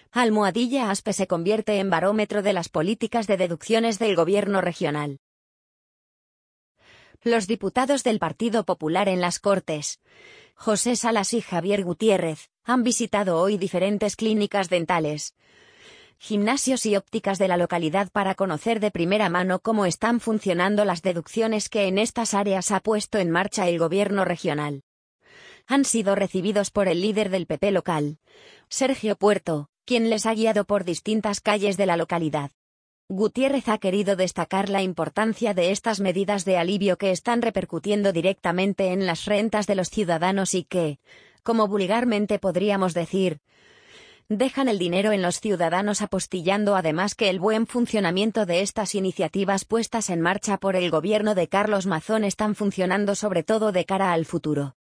Almohadilla ASPE se convierte en barómetro de las políticas de deducciones del gobierno regional. Los diputados del Partido Popular en las Cortes, José Salas y Javier Gutiérrez, han visitado hoy diferentes clínicas dentales, gimnasios y ópticas de la localidad para conocer de primera mano cómo están funcionando las deducciones que en estas áreas ha puesto en marcha el gobierno regional. Han sido recibidos por el líder del PP local, Sergio Puerto, quien les ha guiado por distintas calles de la localidad. Gutiérrez ha querido destacar la importancia de estas medidas de alivio que están repercutiendo directamente en las rentas de los ciudadanos y que, como vulgarmente podríamos decir, dejan el dinero en los ciudadanos, apostillando además que el buen funcionamiento de estas iniciativas puestas en marcha por el gobierno de Carlos Mazón están funcionando sobre todo de cara al futuro.